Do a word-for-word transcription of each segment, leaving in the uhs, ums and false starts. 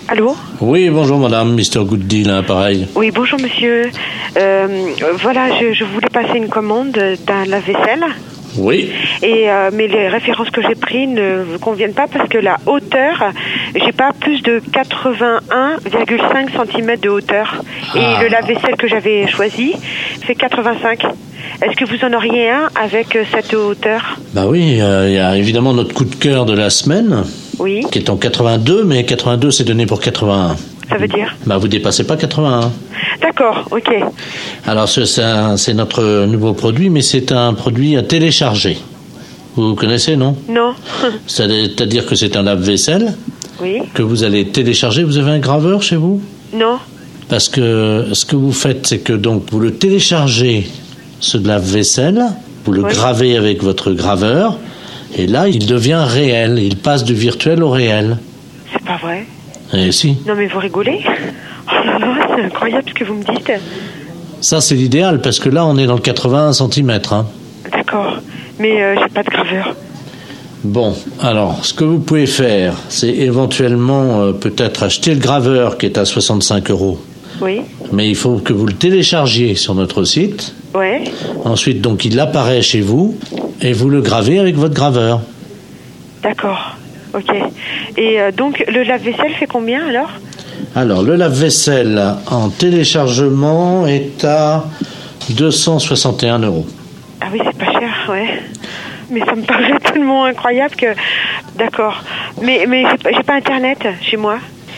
Allô? Oui, bonjour madame, Mister Good Deal, hein, pareil. Oui, bonjour monsieur. Euh, voilà, je, je voulais passer une commande d'un lave-vaisselle. Oui. Et euh, mais les références que j'ai prises ne vous conviennent pas parce que la hauteur, j'ai pas plus de quatre-vingt-un virgule cinq centimètres de hauteur. Ah. Et le lave-vaisselle que j'avais choisi fait quatre-vingt-cinq. Est-ce que vous en auriez un avec cette hauteur? Bah oui, il euh, y a évidemment notre coup de cœur de la semaine. Oui. Qui est en quatre-vingt-deux, mais quatre-vingt-deux c'est donné pour quatre-vingt-un. Ça veut dire? Bah vous dépassez pas quatre-vingt-un. D'accord, ok. Alors c'est, c'est notre nouveau produit, mais c'est un produit à télécharger. Vous connaissez, non? Non. C'est-à-dire que c'est un lave-vaisselle. Oui. Que vous allez télécharger. Vous avez un graveur chez vous? Non. Parce que ce que vous faites, c'est que donc vous le téléchargez, ce lave-vaisselle, vous le oui. gravez avec votre graveur, et là il devient réel. Il passe du virtuel au réel. C'est pas vrai? Eh si. Non mais vous rigolez? Oh là là, c'est incroyable ce que vous me dites. Ça c'est l'idéal parce que là on est dans le quatre-vingt-un centimètres. Hein. D'accord, mais euh, j'ai pas de graveur. Bon, alors ce que vous pouvez faire, c'est éventuellement euh, peut-être acheter le graveur qui est à soixante-cinq euros. Oui. Mais il faut que vous le téléchargiez sur notre site. Ouais. Ensuite donc il apparaît chez vous et vous le gravez avec votre graveur. D'accord. Ok. Et euh, donc, le lave-vaisselle fait combien, alors? Alors, le lave-vaisselle en téléchargement est à deux cent soixante et un euros. Ah oui, c'est pas cher, ouais. Mais ça me paraît tellement incroyable que... D'accord. Mais, mais j'ai, pas, j'ai pas Internet chez moi.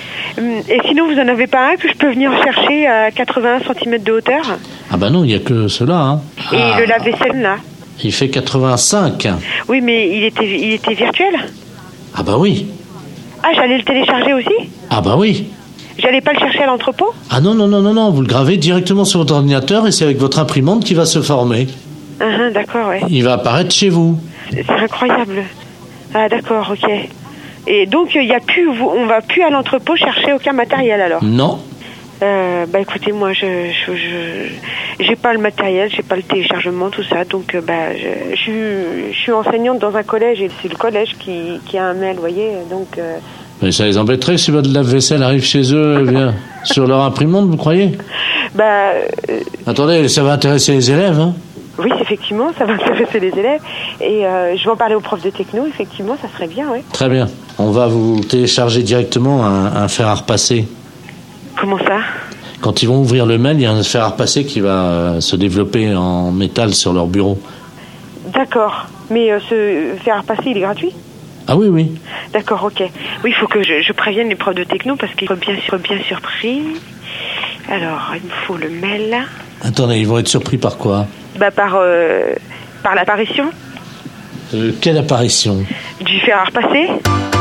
Et sinon, vous en avez pas un que je peux venir chercher à quatre-vingt-un centimètres de hauteur? Ah bah non, il n'y a que cela. Hein. Et ah. le lave-vaisselle, là? Il fait quatre-vingt-cinq. Oui, mais il était, il était virtuel? Ah bah oui. Ah, j'allais le télécharger aussi? Ah bah oui. J'allais pas le chercher à l'entrepôt? Ah non, non, non, non, non, vous le gravez directement sur votre ordinateur et c'est avec votre imprimante qui va se former. Ah, uh-huh, d'accord, ouais. Il va apparaître chez vous. C'est, c'est incroyable. Ah d'accord, ok. Et donc, il y a plus, on va plus à l'entrepôt chercher aucun matériel alors? Non. Euh, bah écoutez, moi je, je, je j'ai pas le matériel, j'ai pas le téléchargement, tout ça, donc bah je, je, je suis enseignante dans un collège et c'est le collège qui, qui a un mail, vous voyez, donc. Euh... Mais ça les embêterait si votre lave-vaisselle arrive chez eux et vient sur leur imprimante, vous croyez? Bah. Euh... Attendez, ça va intéresser les élèves, hein? Oui, effectivement, ça va intéresser les élèves et euh, je vais en parler aux profs de techno, effectivement, ça serait bien, oui. Très bien. On va vous télécharger directement un, un fer à repasser. Comment ça? Quand ils vont ouvrir le mail, il y a un fer à repasser qui va se développer en métal sur leur bureau. D'accord. Mais euh, ce fer à repasser, il est gratuit? Ah oui, oui. D'accord, ok. Oui, il faut que je, je prévienne les profs de techno parce qu'ils sont bien, bien surpris. Alors, il me faut le mail. Attendez, ils vont être surpris par quoi? Bah, par, euh, par l'apparition. Euh, quelle apparition? Du fer à repasser.